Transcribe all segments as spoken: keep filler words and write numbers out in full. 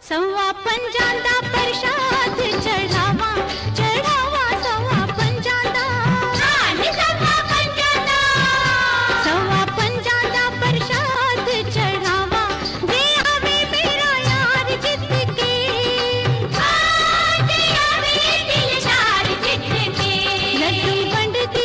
सवा पंजादा प्रसाद चढ़ावा चढ़ावा सवा पंजादा सवा पंजादा सवा पंजादा प्रसाद चढ़ावा जे आवे मेरा यार जित के जे आवे दिलदार जित के लड्डू बंडती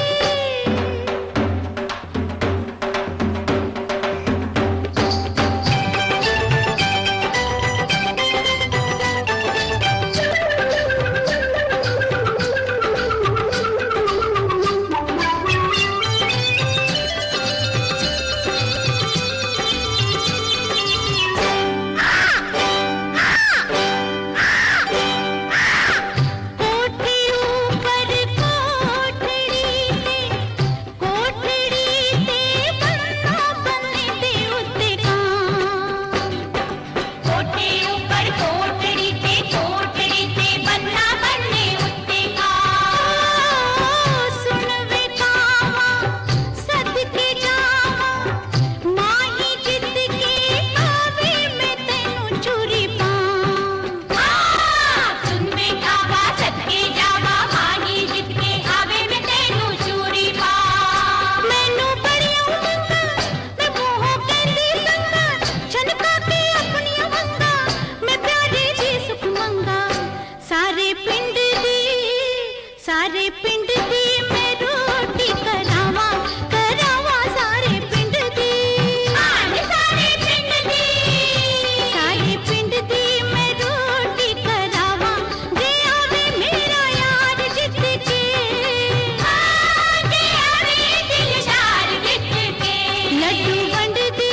सारे पिंड दी मैं रोटी करावा करावा सारे पिंड दी सारे पिंड दी सारे पिंड दी मैं रोटी करावा जे आवे मेरा यार जित के जे आवे दिलदार जित के लड्डू बंड दी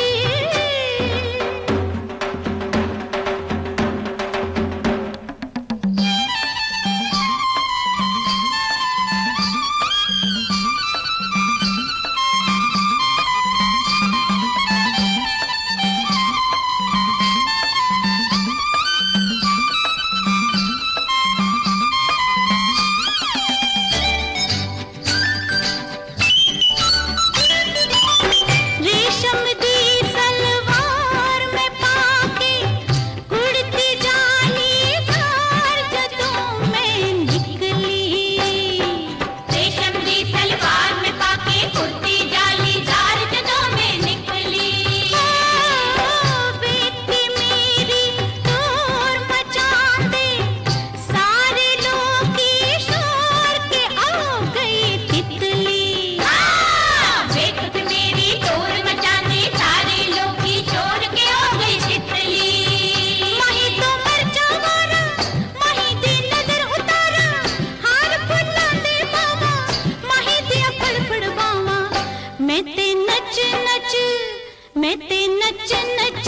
मैं ते नच नच मैं ते नच नच